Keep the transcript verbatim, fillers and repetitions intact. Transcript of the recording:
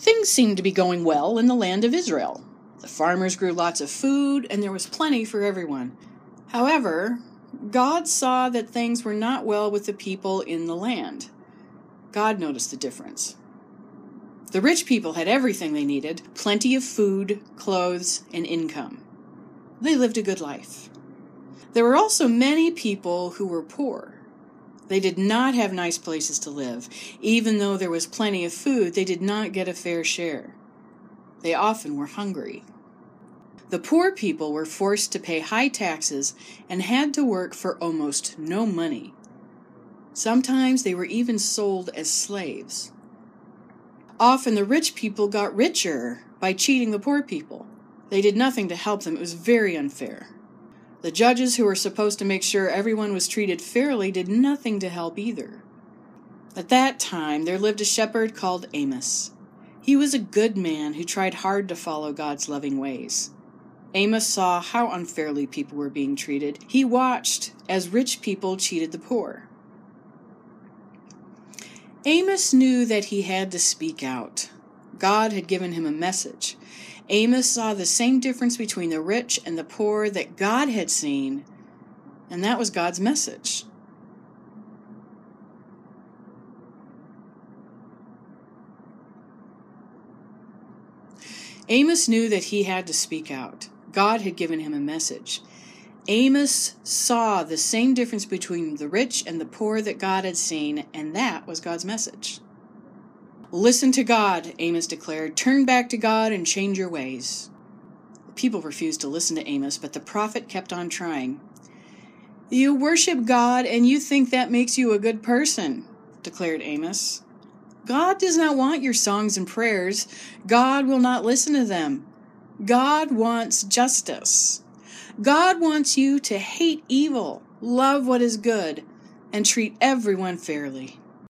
Things seemed to be going well in the land of Israel. The farmers grew lots of food, and there was plenty for everyone. However, God saw that things were not well with the people in the land. God noticed the difference. The rich people had everything they needed, plenty of food, clothes, and income. They lived a good life. There were also many people who were poor. They did not have nice places to live. Even though there was plenty of food, they did not get a fair share. They often were hungry. The poor people were forced to pay high taxes and had to work for almost no money. Sometimes they were even sold as slaves. Often the rich people got richer by cheating the poor people. They did nothing to help them. It was very unfair. The judges who were supposed to make sure everyone was treated fairly did nothing to help either. At that time, there lived a shepherd called Amos. He was a good man who tried hard to follow God's loving ways. Amos saw how unfairly people were being treated. He watched as rich people cheated the poor. Amos knew that he had to speak out. God had given him a message. Amos saw the same difference between the rich and the poor that God had seen, and that was God's message. Amos knew that he had to speak out. God had given him a message. Amos saw the same difference between the rich and the poor that God had seen, and that was God's message. Listen to God, Amos declared. Turn back to God and change your ways. The people refused to listen to Amos, but the prophet kept on trying. You worship God and you think that makes you a good person, declared Amos. God does not want your songs and prayers. God will not listen to them. God wants justice. God wants you to hate evil, love what is good, and treat everyone fairly.